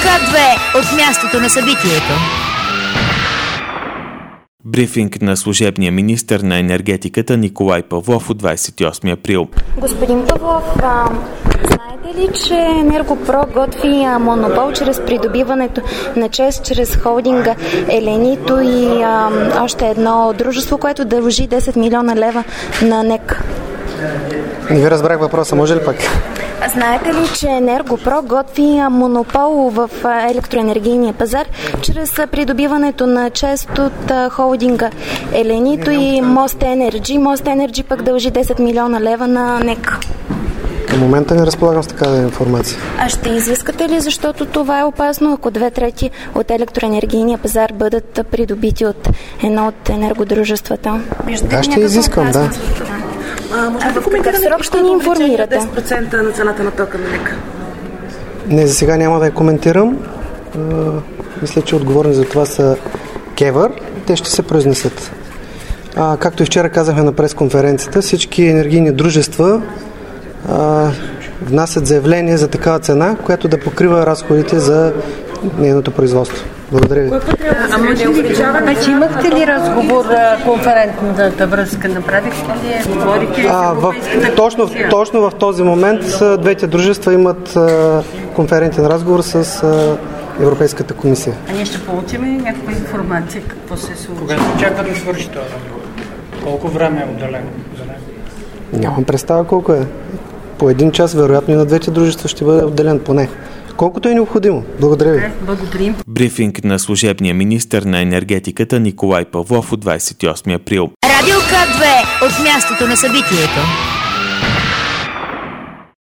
К2 от мястото на събитието. Брифинг на служебния министър на енергетиката Николай Павлов от 28 април. Господин Павлов, знаете ли, че Енергопро готви монопол чрез придобиването на ЧЕЗ, чрез холдинга Еленито и още едно дружество, което дължи 10 милиона лева на НЕК? Не ви разбрах въпроса, може ли пак? Знаете ли, че Енергопро готви монопол в електроенергийния пазар чрез придобиването на част от холдинга Еленито и Most Energy? Most Energy пък дължи 10 милиона лева на НЕК. Към момента не разполагам с такава информация. А ще изискате ли, защото това е опасно, ако 2/3 от електроенергийния пазар бъдат придобити от едно от енергодружествата? Да, ще изискам, да. В какъв срок ще ни информирате? 10% на цената на тока на НЕК. Не, за сега няма да я коментирам. Мисля, че отговорни за това са КЕВР. Те ще се произнесат. Както и вчера казахме на пресконференцията, всички енергийни дружества внасят заявление за такава цена, която да покрива разходите за нейното производство. Благодаря ви. Вече имахте ли разговор, конферентната връзка? Направихте ли? Говорите точно в този момент двете дружества имат конферентен разговор с Европейската комисия. А ние ще получим ли някаква информация какво се случва? Кога се очаква да свърши този разговор? Колко време е отделено за него? Нямам представа колко е. По един час, вероятно и на двете дружества ще бъде отделен поне. Колкото е необходимо. Благодаря ви. Благодарим. Брифинг на служебния министър на енергетиката Николай Павлов от 28 април. Радио К2 от мястото на събитието.